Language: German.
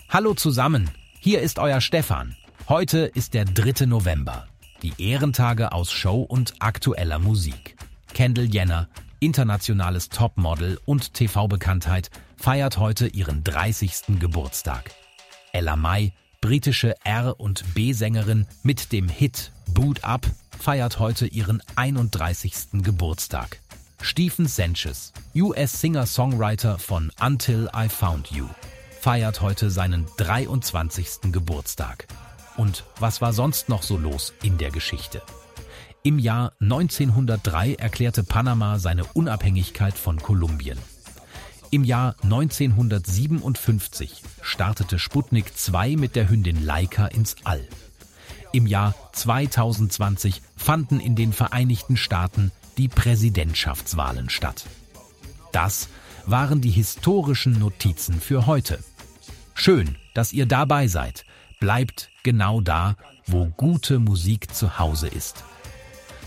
Hallo zusammen, hier ist euer Stefan. Heute ist der 3. November. Die Ehrentage aus Show und aktueller Musik. Kendall Jenner, internationales Topmodel und TV-Bekanntheit, feiert heute ihren 30. Geburtstag. Ella Mai, britische R- und B-Sängerin mit dem Hit Boot Up, feiert heute ihren 31. Geburtstag. Stephen Sanchez, US-Singer-Songwriter von Until I Found You, feiert heute seinen 23. Geburtstag. Und was war sonst noch so los in der Geschichte? Im Jahr 1903 erklärte Panama seine Unabhängigkeit von Kolumbien. Im Jahr 1957 startete Sputnik 2 mit der Hündin Laika ins All. Im Jahr 2020 fanden in den Vereinigten Staaten die Präsidentschaftswahlen statt. Das waren die historischen Notizen für heute. Schön, dass ihr dabei seid. Bleibt genau da, wo gute Musik zu Hause ist.